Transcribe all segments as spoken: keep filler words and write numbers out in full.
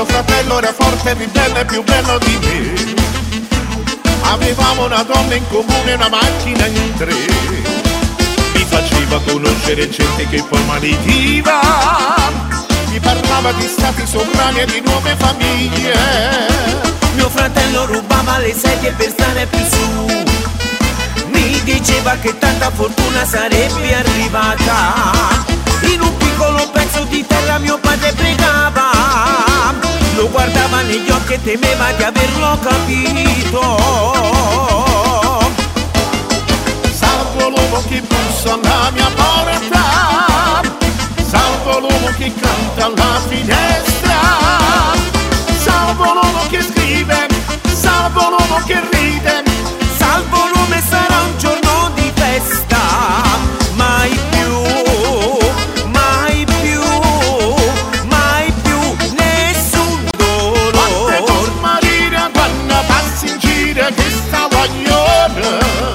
Mio fratello era forte, ribelle, più bello di me. Avevamo una donna in comune, una macchina in tre. Mi faceva conoscere gente che poi malitiva. Mi parlava di stati sovrani e di nuove famiglie. Mio fratello rubava le sedie per stare più su. Mi diceva che tanta fortuna sarebbe arrivata. In un piccolo pezzo di terra mio padre pregava. Lo guardava negli occhi e temeva di averlo capito. Salvo l'uomo che bussa alla mia porta, salvo l'uomo che canta alla finestra, salvo l'uomo che scrive, salvo l'uomo che ride, salvo l'uomo e sarà un giorno di festa. Mai più, mai più, mai più nessun dolore. Quante tu marire quando passi in giro che sta guaglione.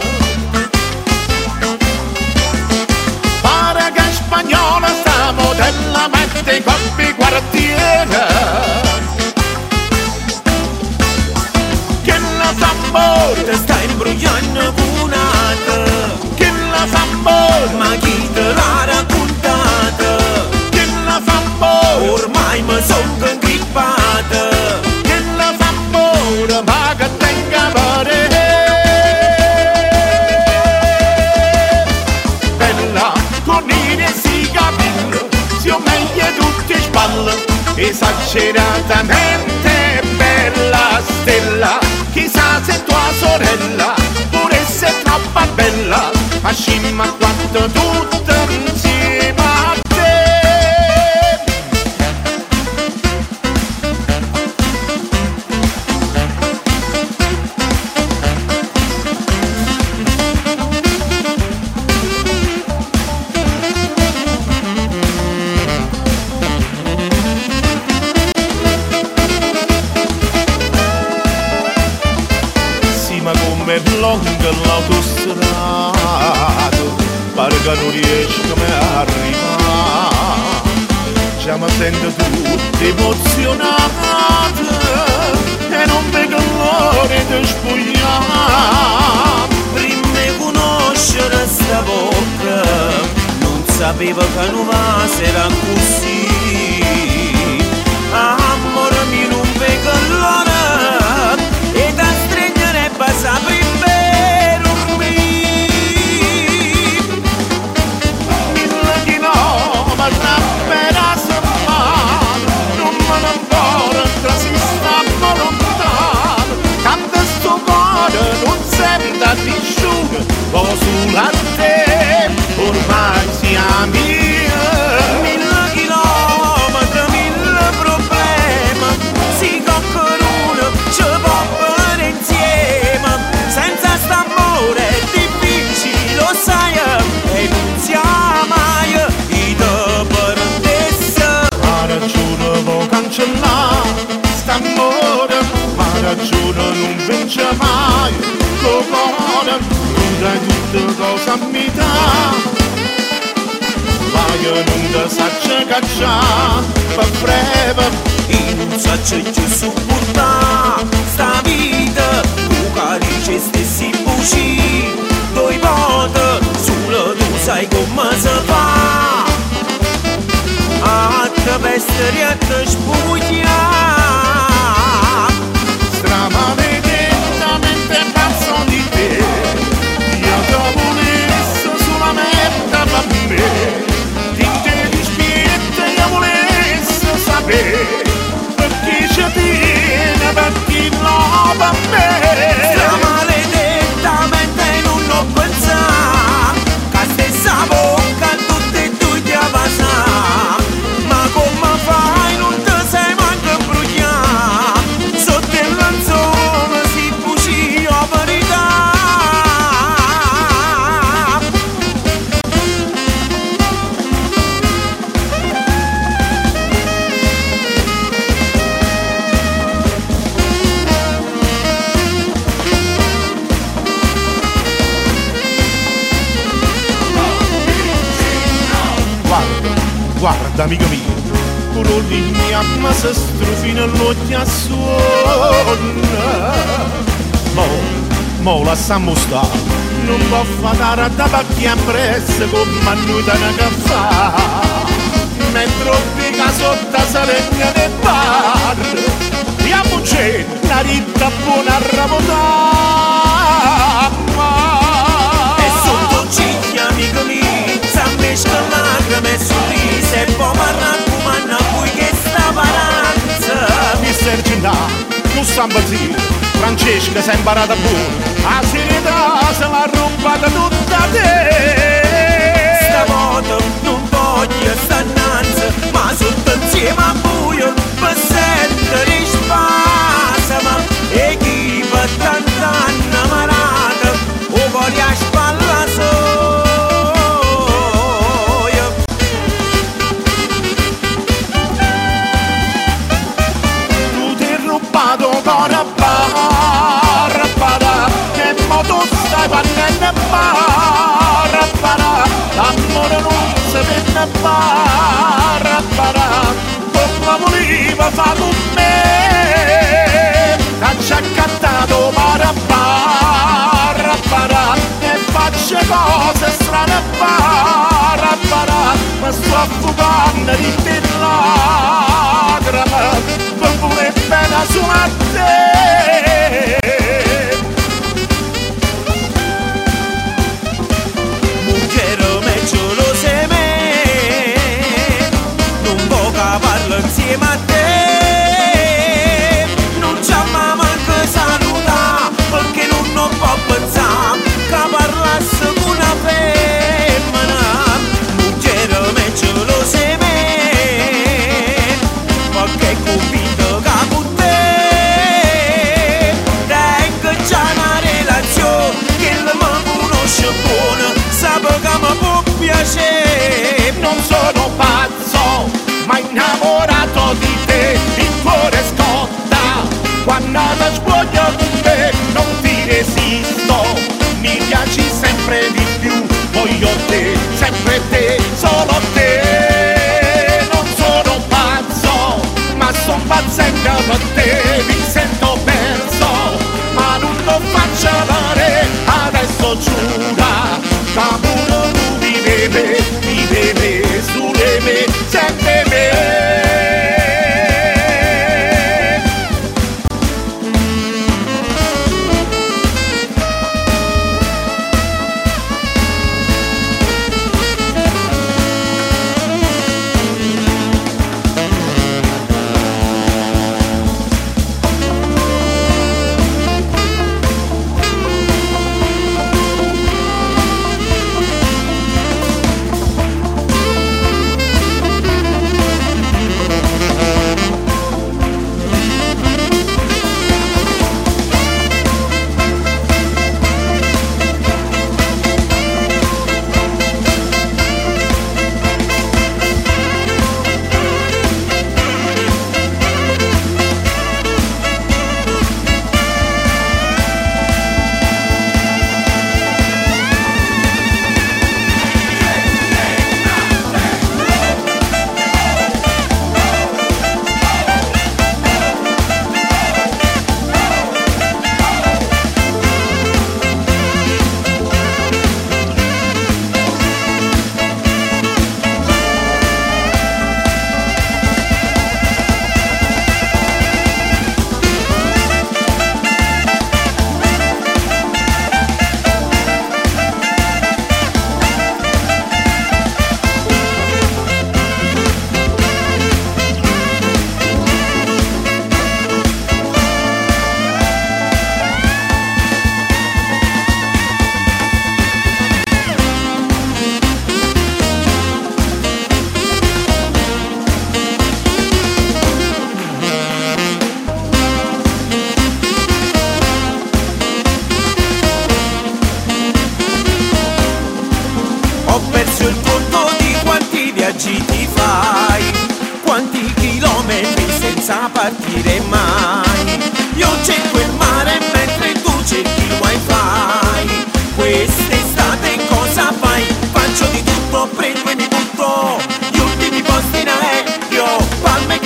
Pare che in spagnola sta modella mette coppi quartiere. Che la tambor sta imbrogliando cunata. Che la tambor Ma chi te l'ha raccontata? Che la tambor Ormai mi sono incrippata. Che la tambor ma che tenga pare. Bella con i si capello, si ho meglio tutte spalle. Esageratamente bella stella. Chissà se tua sorella pure se è troppo bella, ma scimma quanto tutto insieme a te. Ma come lunga l'autostrada, pare che non riesco mai a arrivare. Già mi sento tutta emozionata e non vedo l'ora di spogliare. Prima di conoscere sta bocca non sapevo che non va sarà così. Amore mio non vedo l'ora e da stringere passa per dormire. Mille chilometri per a settimana, non me ne importa se stiamo lontano. Tanto sto cuore non sembra disciuga, o sulla te ormai siamo io. Mille chilometri, mille problemi, si coccoruno ci può bere insieme. Senza st'amore è difficile, lo sai, e non siamo mai in parentessa. Ma ragione può cancellare st'amore, ma ragione non vince mai. Lo cuore, tu dai tutte cose a metà, ma io non ti saccio cacciare per breve. Io non saccio più supportare sta vita, tu carici stessi buci, due volte solo tu sai come si fa. A te vestire e te spugliare. Stramaledettamente pazzo di te, io ti volessi sulla merda per me. Di te dispietta io volessi sapere perché ci tiene, per chi no per me. Maledettamente non ho pensato che stessa bocca tutte e due ti passare. Ma come fai non ti sei manco imbrugliato, sotto il lanzone si buci la verità. Guarda, guarda amico mio, tu non di mia ma se strufi nell'occhi a suona. Mo, mo lasciamo stare, non può fare a da pacchi appresso come a noi da una caffè. Mentre fica sotto saregna del bar, diamo c'è una ritta buona a ramotare. E sotto ciglia amico mio, s'ammesca lacrime e sorriso e poi parla come a voi che sta paranza. Mister Gindà, non sta impazzito, Francesca si è imparata buona, la serietà se l'ha rubata tutta te. Stavolta non voglio sta innanzi, ma sotto insieme a buio per sentire spasima. E chi per tant'anni amarata, o cuore a spalla soia. Tu ti hai rubato cuore a barra, barra, che mo tu stai parlando a barra, barra. L'amore non si vede a barra, barra, come voleva fa con me. T'ha accattato barra, barra, barra, e faccio cose strane barra, barra, ma sto affogando di te lacrime, per voler bene solo a te. Insieme a te non c'è mai manco saluta, perché non, non può pensare che parlasse con una femmina. Muggero me ce lo sei me, perché è convinto che con te tengo già una relazione che mi conosce buona, sape che mi può piacere. Non sono pazzo, ma innamorato di te, il cuore scotta quando ti sboglia con me, non ti resisto, mi piaci sempre di più, voglio te, sempre te, solo te. Non sono pazzo, ma son pazzendo per te, mi sento perso, ma non lo faccio fare, adesso giura, camuno tu mi beve, mi beve sulle me, sempre me. viaggi ti fai, quanti chilometri senza partire mai. Io cerco il mare mentre tu cerchi il wifi. Quest'estate cosa fai? Faccio di tutto, prendo e mi butto. Gli ultimi posti in aereo, palme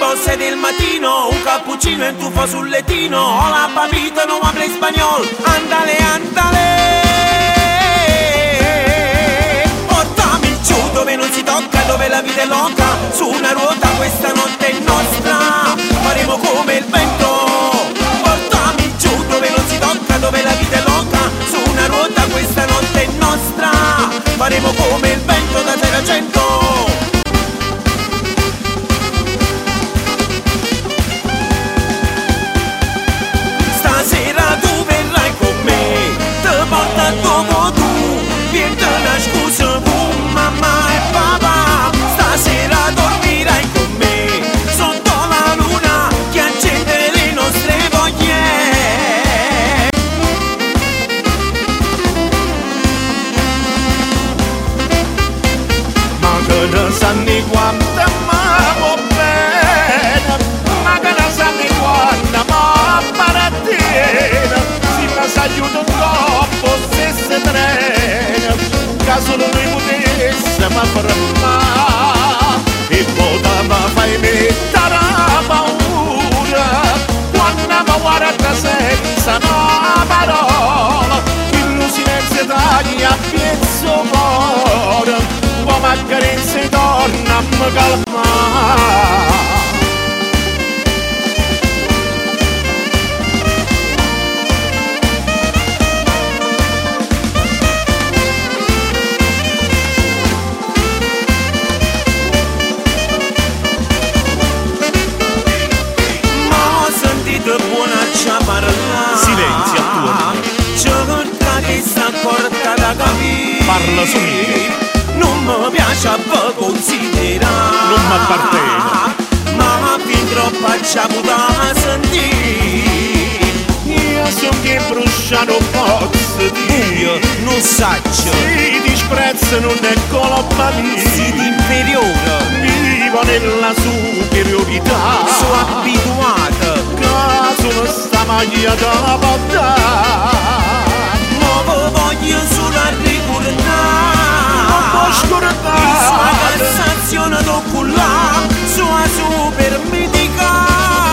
quando sei del mattino, un cappuccino e un tuffo sul lettino. Hola papito, non habla spagnolo, andale, andale. Portami giù dove non si tocca, dove la vita è loca. Su una ruota questa notte è nostra, faremo come il vento. Portami giù dove non si tocca, dove la vita è loca. Su una ruota questa notte è nostra, faremo come il vento da zero a cento. Stasera tu verrai con me, te porta dopo tu, vieni una scusa tu, mamma e papà. Stasera dormirai con me, sotto la luna che accende le nostre voglie. Ma che ne sanni quanto amavo bene, ma che ne sanni quanto amavo parattina. Si mi s'aiuta un troppo se si trena, che solo noi potesse ma fermare. E poteva fai mettere la paura, quando mi guarda senza una parola. Il silenzio taglia a piezzo cuore, come a carezze torna a mi calmare. Silenzio attorno, cerca che sta corta da capire. Parla su me. Non mi piace a voi considerare, non m'appartiene, ma fin troppo acciaputa sentire. Io son che bruciano pozzo di Io non saggio, si disprezza non è colpa mia, si d'inferiore, vivo nella superiorità. sono abituato, Caso sta maglia da portare, ma vi voglio solo ricordare. non può scordare sua cassazione d'oculà, sua super mitica.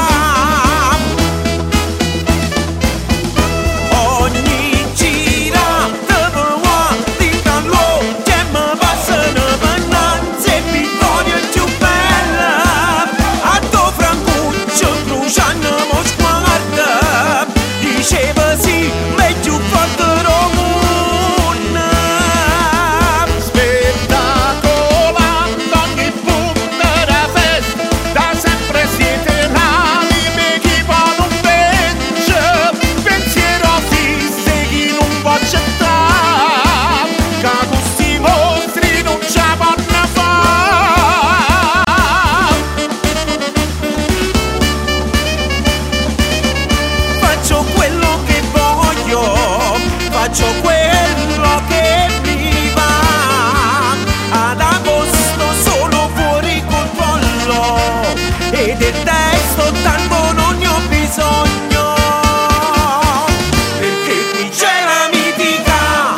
Ogni gira dove vuoi di callo, che mi passano pannanze e vittoria più bella. A to Francuccio bruciano mo sguarda, diceva sì, meglio forte Romuna. Spettacolando ogni punta da festa, da sempre siete l'anime chi poi non vence, pensiero fisso chi non può accettare, che questi mostri non ce la possono fare. Faccio quello che voglio, faccio quello che mi va. Ad agosto sono fuori controllo e del testo tanto non ne ho bisogno, perché qui c'è la mitica,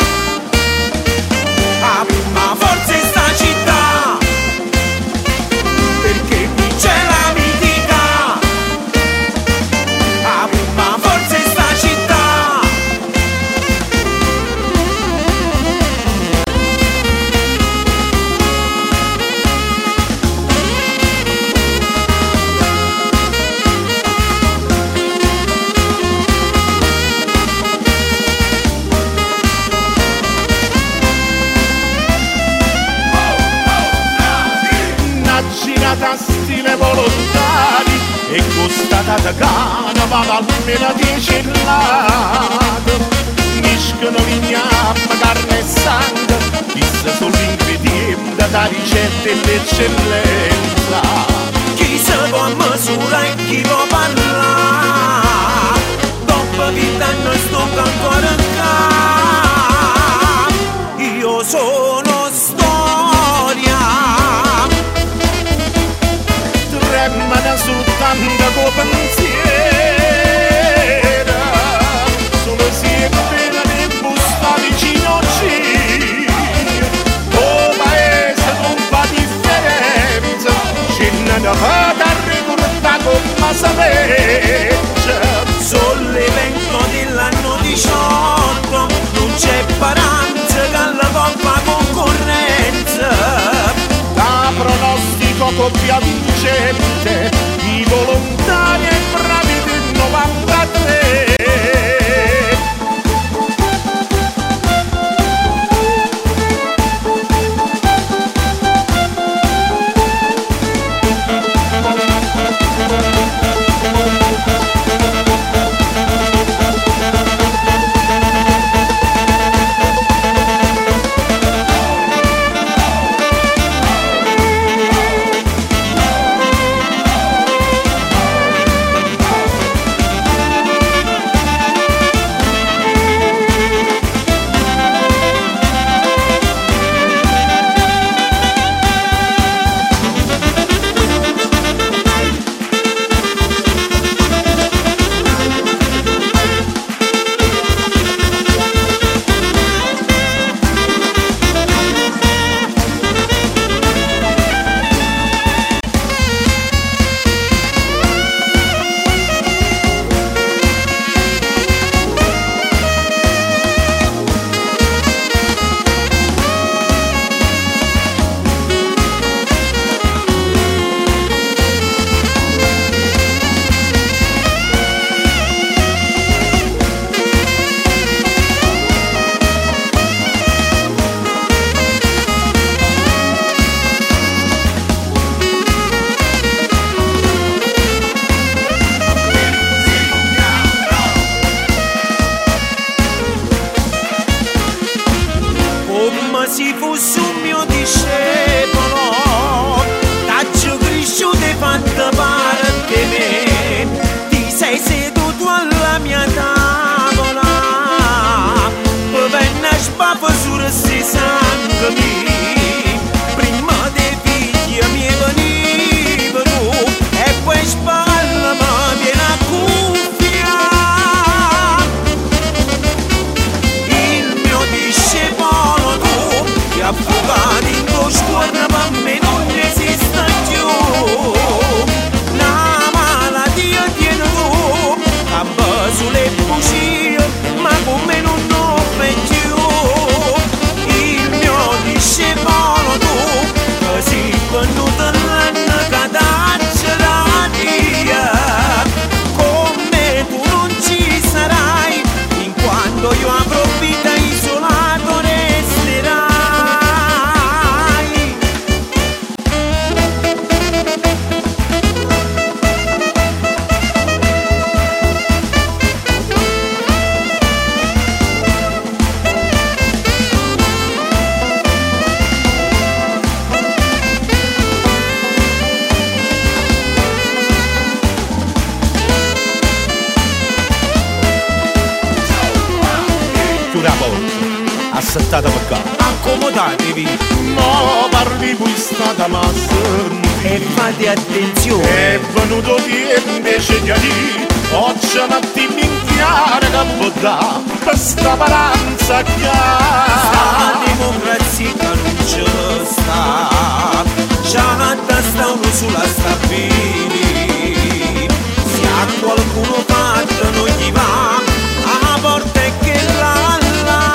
ah, ma forse sta città, perché qui c'è la mitica, ah, ma forse sta città. Una girata stile volontari e costata da cane vado almeno dieci lati. Miscano vignamma, carne e sangue, chissà solo l'ingrediente da ricetta e l'eccellenza. Chi se può misurare e chi può parlare, dopo vent'anni sto ancora in capo. Io sono storia, Tremano soltanto con pensiero, sono sempre nel busto vicino a ci. Oh paese non fa differenza, c'è una fata a ricordare. coppia vincente, i volontari e bravi del novantatré. Si fosse un mio discepolo, t'aggio cresciuto e fatto parte me, ti sei seduto alla mia tavola, poi venne a sbaffa su se sangue mi, prima dei figli miei venivano e poi spalla mi viene a cuffia, il mio discepolo tu ti affogati in tuo sguardo per me non esiste più, la malattia tiene tu a sulle bugie ma come non lo fai più, il mio discepolo tu che si venuto l'anno che dacci la via, come tu non ci sarai in quanto io avrò vita isolato resterai. Chiude la porta, assettata per qua. Accomodatevi No, parli questa da massa. e fate attenzione. È venuto tempo invece di dire, oggi un attimo in chiaro che può dare per sta paranza che La democrazia che non ce sta, c'è sta uno sulla stabili, se a qualcuno fatto non gli va, a porta è che la la.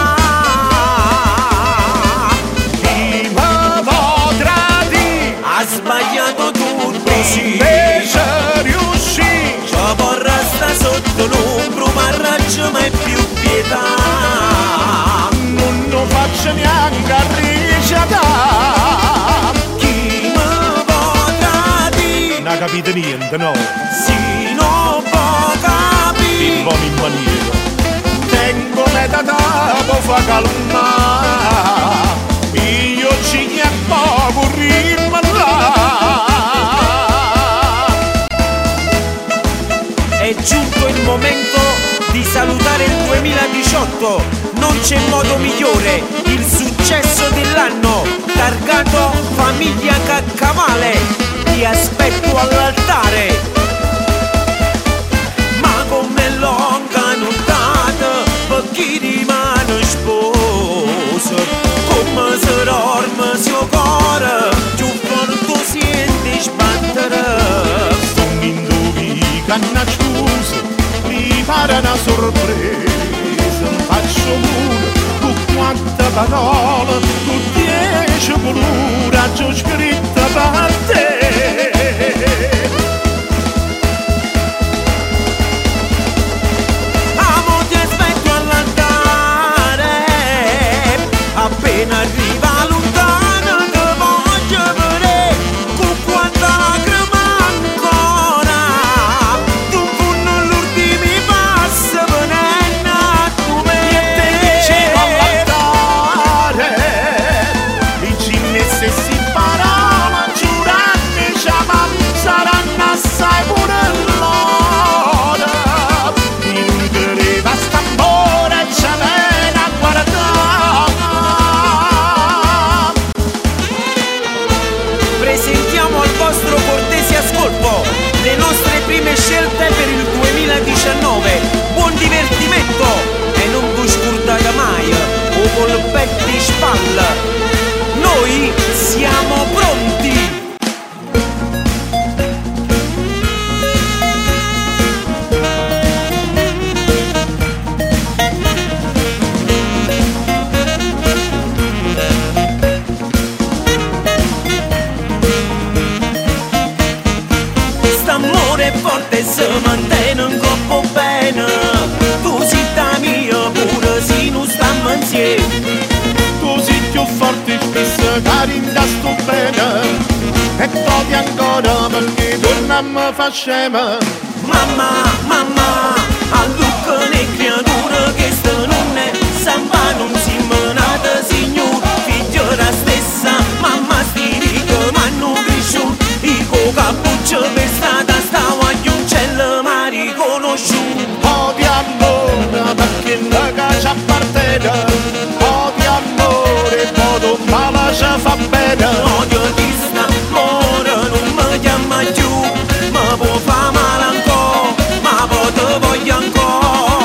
chi mi potrà dire, Ha sbagliato tutto, sì, invece riuscì. ci può restare sotto l'ombro, ma raggio mai più pietà. Non lo faccio neanche a ricciatare. Chi mi potrà dire, Non capite niente, no? si non può capire. Buon in maniera. Tengo metà dopo fa calmare. Io ci ne poco rimallare. È giunto il momento di salutare il duemiladiciotto, non c'è modo migliore, il successo dell'anno, targato Famiglia Caccavale, ti aspetto all'altare. Ma come longa nottata, per chi rimane sposo, come se dorme suo cuore, più forte senti sbattere. Sono indovini canna scusa, mi pare una sorpresa. Faccio muro con quante parole, con dieci colore, ho scritto per te. rinda sto bene e trovi ancora perché torniamo fa scema. Mamma, mamma, a lucca ne creatura che sta non è samba non si menata signor figlio la stessa mamma sti rico ma non cresciuto i cappuccio per strada stava agli uccelli ma riconosciuto. Oh di amore perché la caccia appartiene, oh di amore poi non la ci fa bene. Odio di sta amore non mi chiama più ma può fa male ancora ma poi te voglio ancora.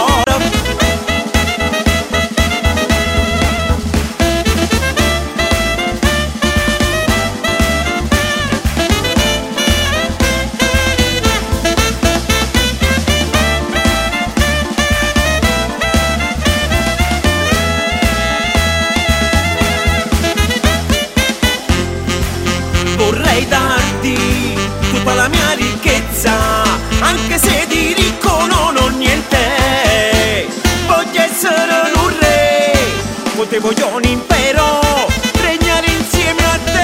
Vorrei darti tutta la mia ricchezza, anche se di ricco non ho niente. Voglio essere un re, potevo io un impero, regnare insieme a te.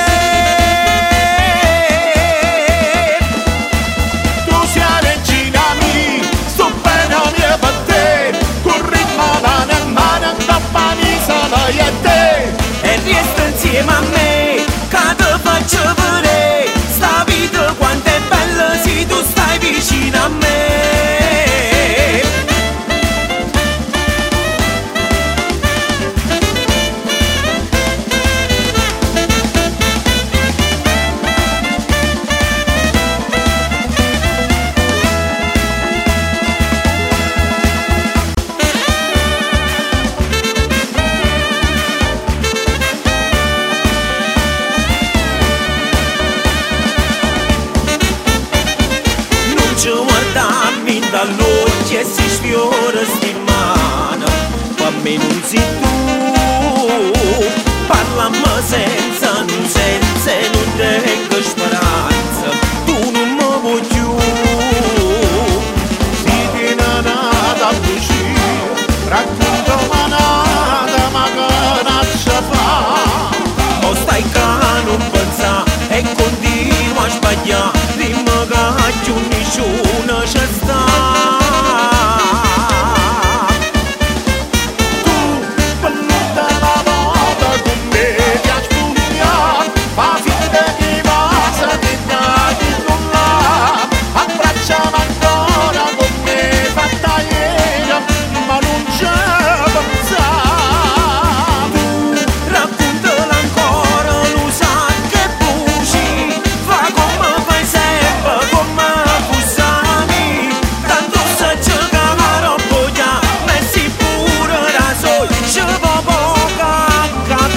Tu sei regina mia, sto bene a mia per te, corri mano a mano da panisa vai a te. E resta insieme a me, che te faccio vedere, sta vita quanto è bella se tu stai vicino a me. Guardarmi dall'occhio e si sfiora sti mano, ma me non sei tu, parlami senza non senza e non tengo speranza, tu non mi vuoi più. Si tiene nata bugia, racconta manata ma che nasce fa. O stai che non pensa e continua a sbagliare, dimmi che più nessuno ci sta. Tu, quella la volta con me ti ha spugnat, fa finta che basta che ti non l'ha. Abbracciami ancora con me fatta ieri, ma non c'è pensavo. Raccontala ancora, lo sa che buci, fa come fai sempre, come fusami, tanto sa giocare a voglia, messi pure da soli, ci può poca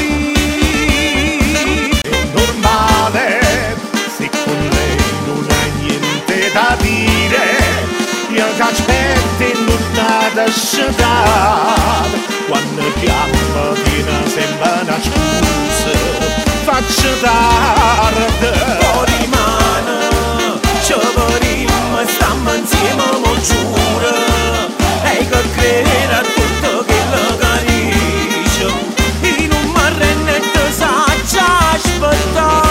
capire. È normale, se con lei non hai niente da dire, io ti aspetto e non ti lascio dare. Quando chiamo viene sempre una scusa, faccio tardi. Poi rimane, ci vedremo, stiamo insieme, mo giuro, e che credere a tutto quello che dice, e non mi arrendo e ti saggio aspettare.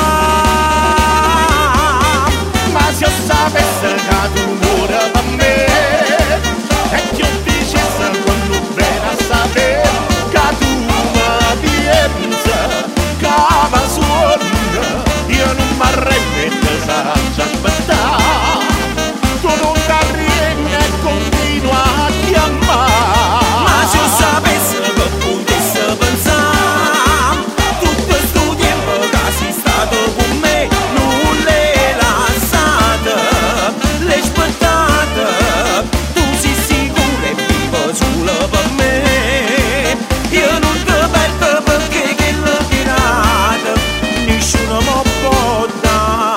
Ma se io sapessi che tu muori per me, e che io dicessi con non bene a sapere che tu mi piensi, che mi suona, io non mi arrendo e ti saggio aspettare. Tu non ti arrendi e continua a chiamare. Ma se io sapessi che potessi pensare, tutto sto tempo che sei stato con me, non l'hai lasciata, l'hai aspettata, tu sei sicura e vivo solo per me. Io non ti perdo perché che l'ho tirata, nessuno mi può dare.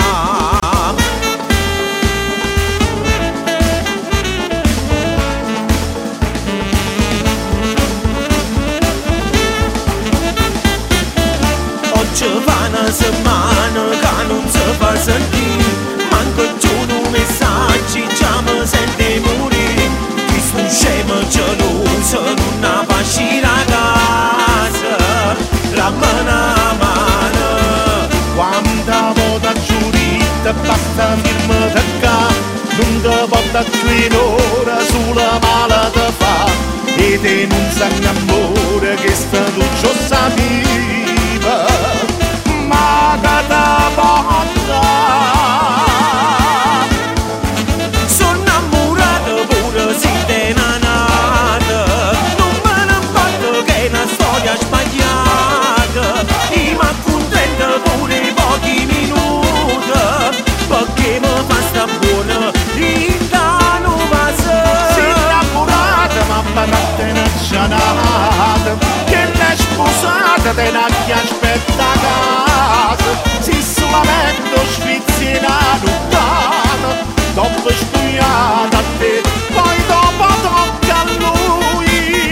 Oggi fa una settimana che non si fa sentire, manco giù un messaggi, già mi sente morire. Chi sto scemo geloso non ha fa uscire a casa, la mano a mano. più in ora sulla mala da fa e te non sanno amore che sta duccio sapiva ma che da porta sono innamorato pure si te nanata non me ne importa che è una storia sbagliata e mi accontento pure pochi minuti perché mi fa sta buona vita nuova si innamorata ma baratta una gianata che l'è sposata te la chi aspetta a casa si solamente svizzina lontana dopo studiata a te poi dopo tocca a lui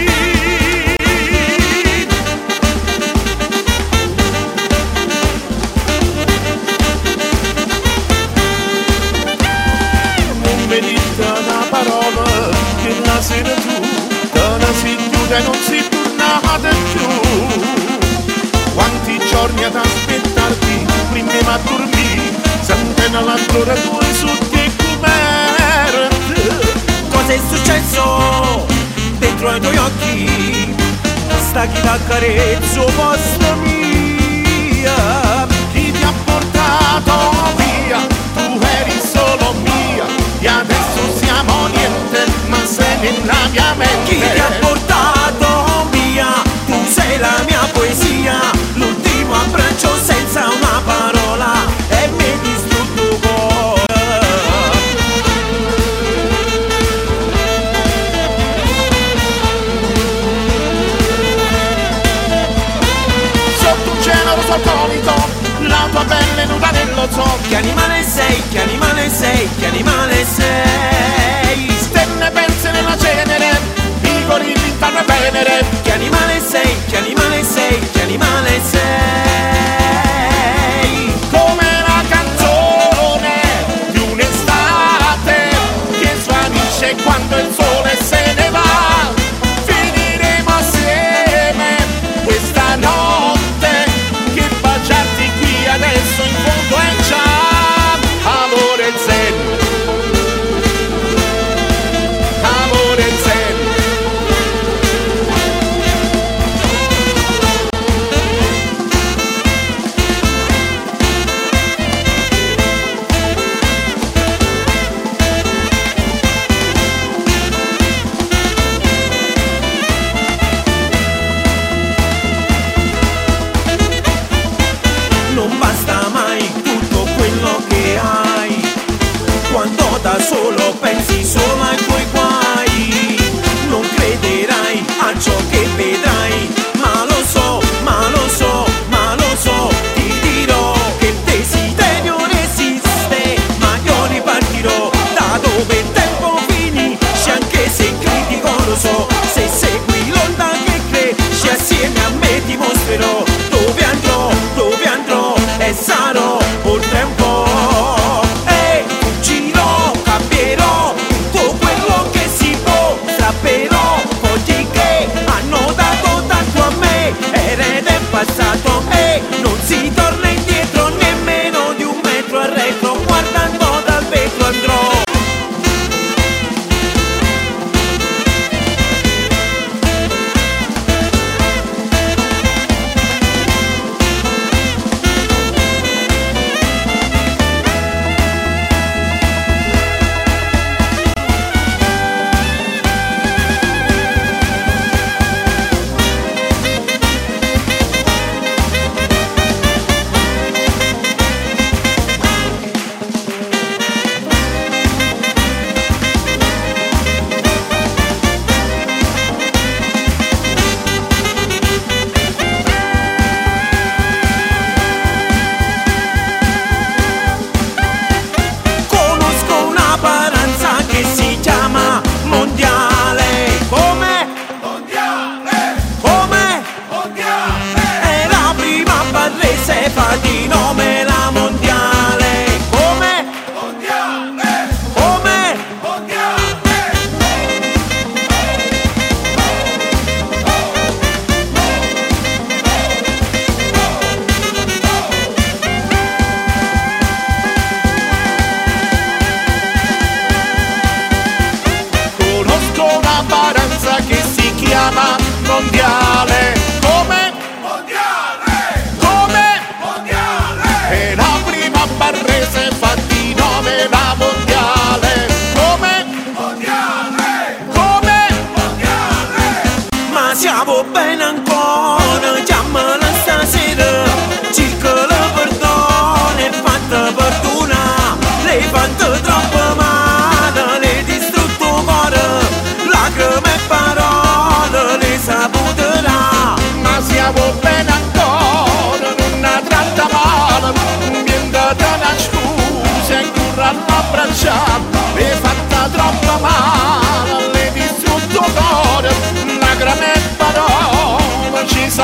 non mi dite una parola che la sera tu te ne si chiude e non si tornate più quanti giorni ad aspettarti prima a dormire sentendo l'ancora tua su te com'era cosa è successo dentro ai tuoi occhi sta chi t'accarezzo posta mia chi ti ha portato via tu eri solo mia e adesso siamo niente ma sei nella mia mente chi ti ha portato via tu sei la mia poesia l'ultimo abbraccio senza una parola e mi distrutto il cuore sotto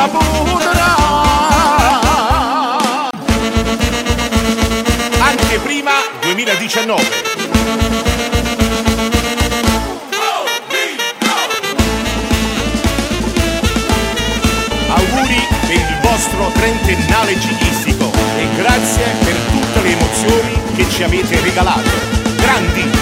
saputerà. Anche prima duemiladiciannove. Auguri per il vostro trentennale ciclistico e grazie per tutte le emozioni che ci avete regalato. Grandi!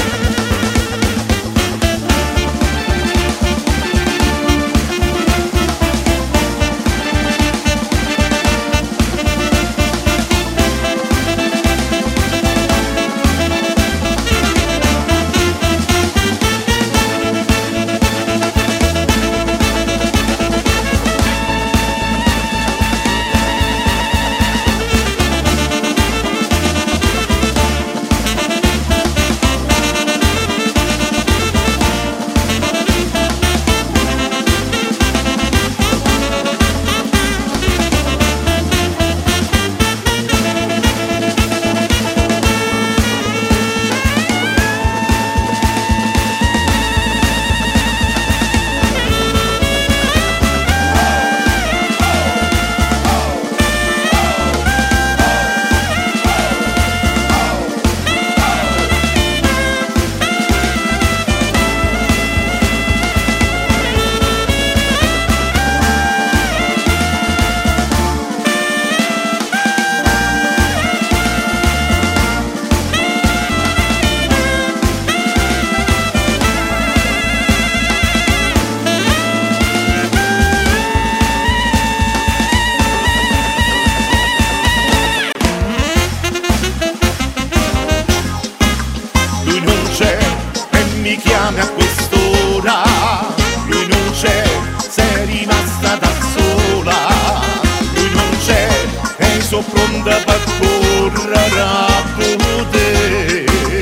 Mi chiami a quest'ora, lui non c'è, sei rimasta da sola, lui non c'è, e sono pronta per correre a te.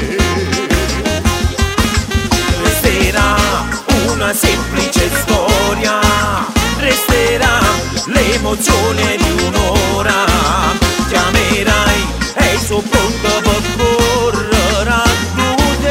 Resterà una semplice storia, resterà l'emozione di un'ora, chiamerai e sono pronta per correre a te.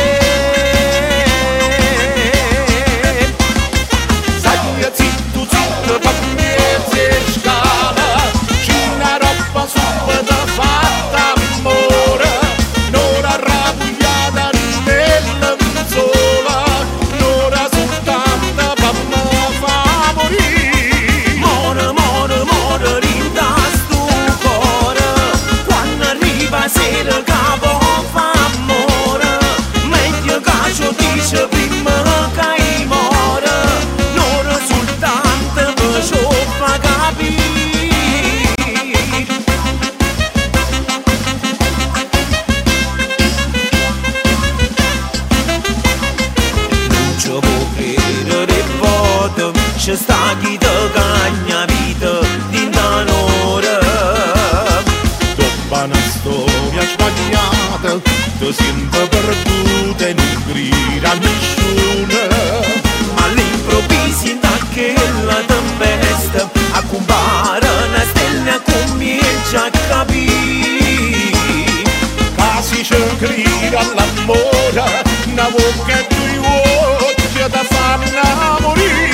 Ci sta chi te cagna vita dinta un'ora. Dopo una storia sbagliata ti senti perduta e non grida nessuno. Ma all'improvviso in quella tempesta a compare una stella comincia a capire. Quasi ci grida all'amore, una bocca e due occhi da fanno morire.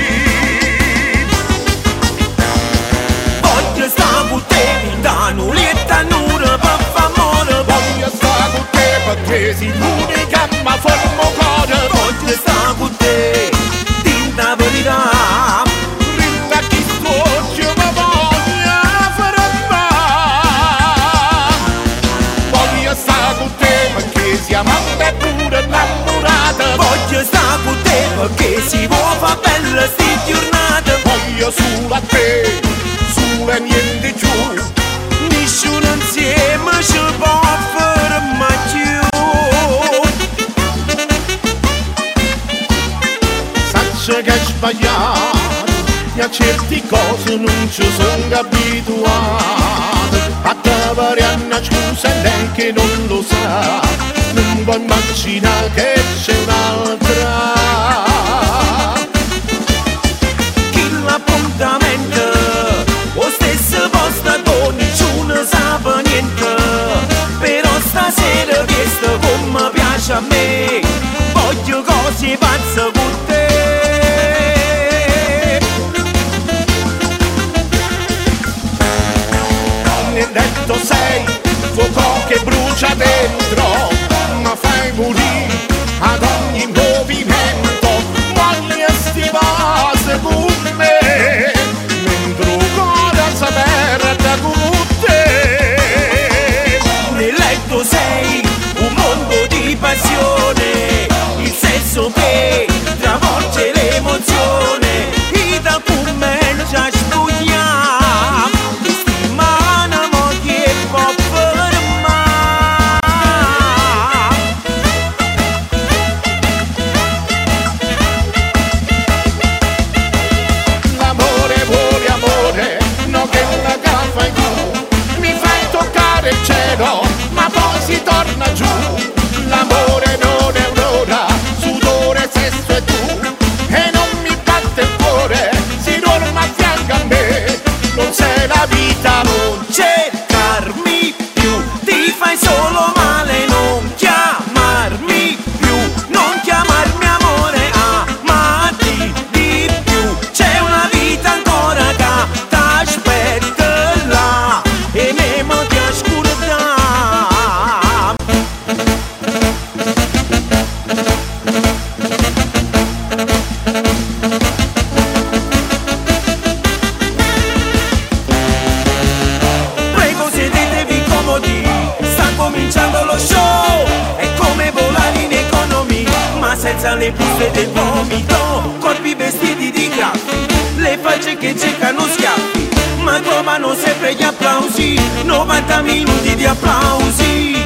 Voglio sta con te, da nulletta n'ora per favore. Voglio sta con te perché sei l'unica che mi forma cuore. Voglio sta con te, dinta verità. Rinda chi scoccio ma voglia fermare. Voglio sta con te perché siamo amante pure innamorate. Voglio sta con te perché si può fa bella sti giornate. Voglio solo a te, solo e niente più. Nessuno insieme ci può fermare più. Sacce che è sbagliato, e a certe cose non ci sono abituato. A te pare una scusa e lei che non lo sa, non può immaginare che c'è un'altra. Chi l'appuntamento, lo stesso posto con nessuno sa niente. Però stasera questo come piace a me, voglio cose pazze con te. letto sei, fuoco che brucia dentro, ma fai morire ad ogni movimento. Voglio stivare con me, mentre il cuore si perde con te. Nel letto sei un mondo di passione, il senso che travolge l'emozione. E da comincia a spugliare, questi mano mo che può fermare. L'amore vuole amore, no che la fai tu. Mi fai toccare il cielo, ma poi si torna giù. L'amore non è un'ora, sudore, sesso e tu. E non mi batte il cuore, si dorma a fianco a me. Non sei la vita, Non cercarmi più, ti fai solo male, non chiamarmi più, non chiamarmi amore, amati di più. C'è una vita ancora che t'aspetta là e me mo ti ascolta. Prego sedetevi comodi, sta cominciando lo show. È come volare in economia, ma senza le buste del vomito. Corpi vestiti di graffi, le facce che cercano schiaffi, ma trovano sempre gli applausi. novanta minuti di applausi.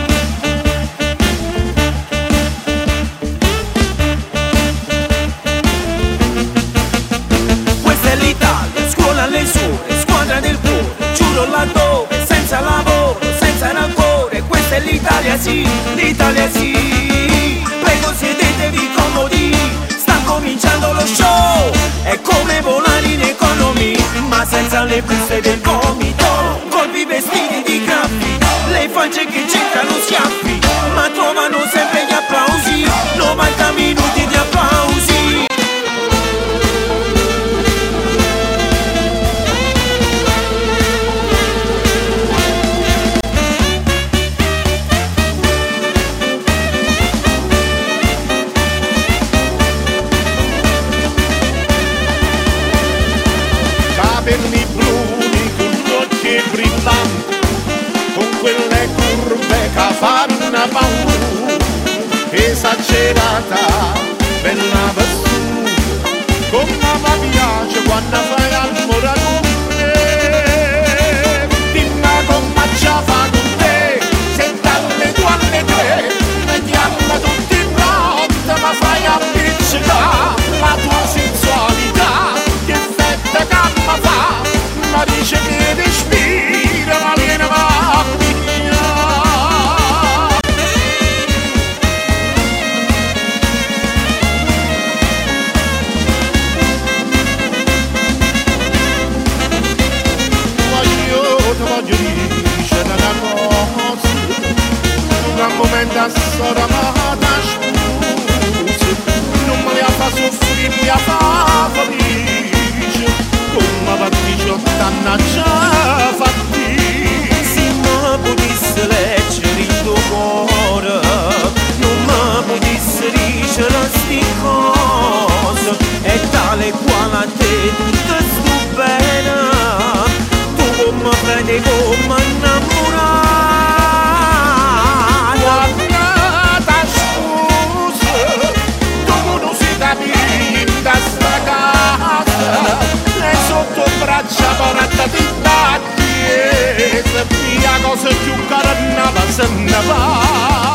Questa è l'Italia, scuola alle sue, squadra del cuore, giuro laddove, senza lavoro, senza rancore. Questa è l'Italia sì, l'Italia sì. Prego sedetevi comodi, sta cominciando lo show. È come volare in economia, ma senza le buste del vomito. Colpi vestiti di graffi, le facce che cercano schiaffi, ma trovano sempre gli applausi. novanta minuti di applausi. capelli bruni con occhi brillanti, con quelle curve che fanno paura, esagerata, bella vessuta, come mi piace quando fai amore con me. Dimmi come ci fa con te, se dalle due alle tre, vediamo tutti pronti, ma fai appiccicare la tua sensualità, che effetto che mi fa, ma dice che ti ispira, ma viene va via. Voglio, ti voglio dire una cosa, un momento a sola ma ti scusi, non me la fa soffrire, mi fa felice, come pattricio t'hanno già fatti. Se mi potesse leggere il tuo cuore, non mi potesse dicere sti cose, è tale quale a te tutto sto bene, tu come credi come innamorare. Guarda, scusa, tu non sei da vinta sta casa, e sotto braccia porta di chiesa, via cosa più cara se ne va.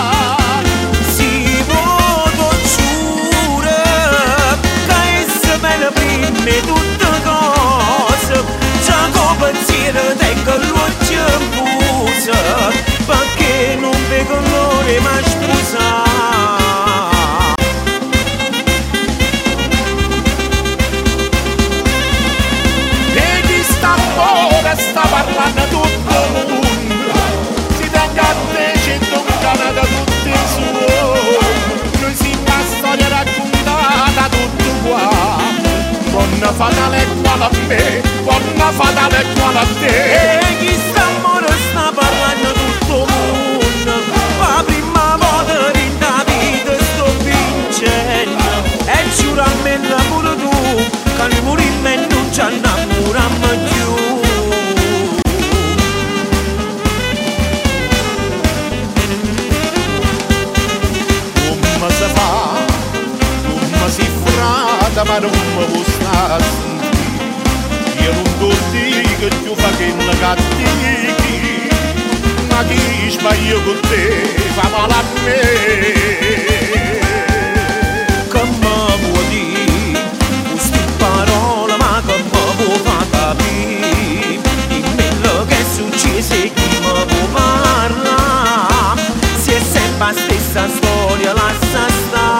Si voto giura che è bene prima tutte cose, già con pensiero tengo l'occhio in busa, perché non vedo l'ora ma sposare. E chi sta fuori sta parlando tutto il mondo, si tenga a te con te fa male a me. Che mi vuoi dire queste parole, ma che mi vuoi far capire? Dimmi quello che è successo e chi mi può parlare. Se è sempre la stessa storia, lascia stare.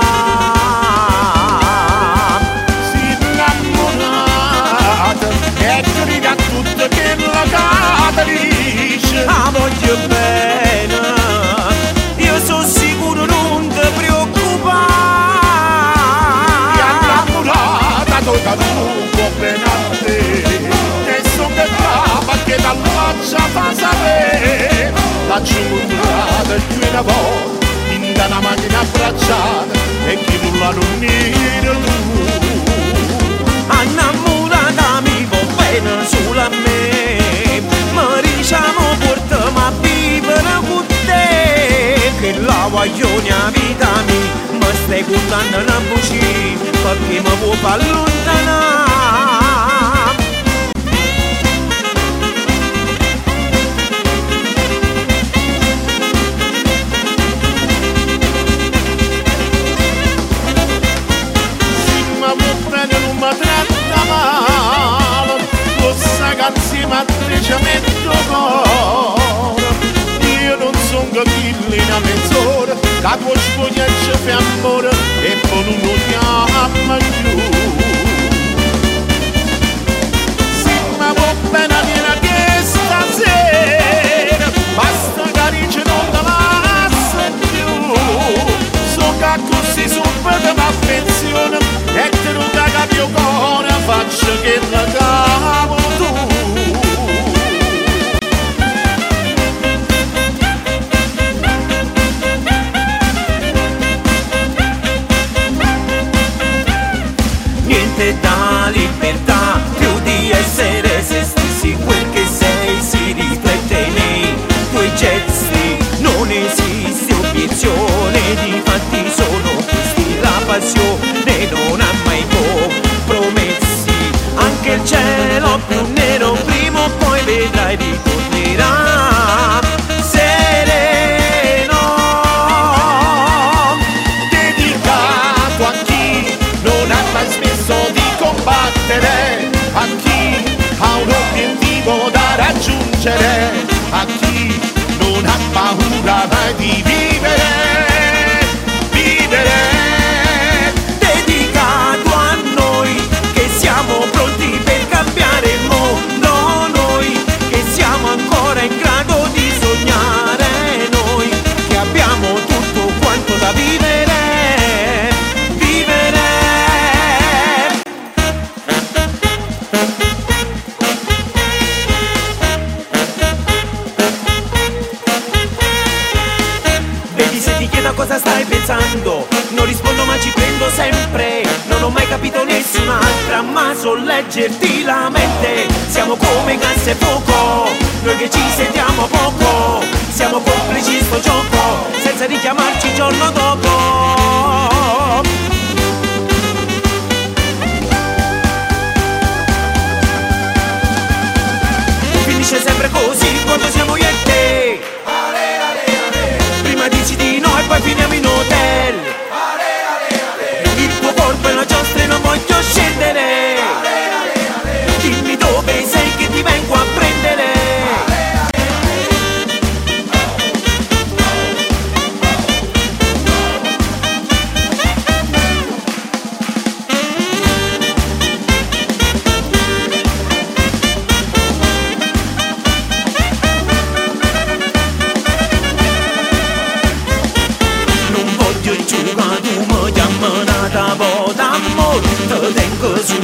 Si innamorata e grida a tutte che la cata dice Ah, voglio bene, io sono sicuro, non ti preoccupare. ti ha innamorata tutta tu può bene a te e son che brava che dal faccia fa sapere la giurata più una volta in una macchina abbracciata e chi non la non mira tu. Innamorata mi va bene solo a me, ma diciamo portiamo a vivere con te, che la voglio mia vita mia, ma stai contando a buci, perché mi vuoi far allontanare. Insieme a te ci metto cuore. Io non son cattivo in mezz'ora, che tuo spoglia ci fa amore e poi non lo chiama più. Sì, ma va bene viene che stasera basta carice non te lascia più. So che così subito mi affeziona e te lo caga mio cuore, faccio che la cavo tu. Niente da libertà, più di essere se stessi, quel che sei si riflette nei tuoi gesti, non esiste obiezione, difatti sono questi la passione, non ha mai compromessi, anche il cielo più nero prima o poi vedrai ritornerà sereno, Dedicato a chi non ha mai smesso di combattere, a chi ha un obiettivo da raggiungere, a chi non ha paura mai di vivere, vivere. dedicato a noi che siamo pronti per cambiare il mondo, noi che siamo ancora in grado di sognare, noi che abbiamo tutto quanto da vivere, vivere. Vedi se ti chiedo a cosa stai pensando, non rispondo ma ci prendo sempre, non ho mai capito nessun'altra, ma so leggerti la mente, siamo come gas e fuoco, noi che ci sentiamo poco, siamo complici in sto gioco, senza richiamarci il giorno dopo. Finisce sempre così quando siamo io e te, prima dici di no e poi finiamo in hotel, il tuo corpo è una giostra e non voglio scendere, dimmi dove sei che ti vengo a prendere. Non voglio giocare, tu mi chiami una voce d'amore, te tengo su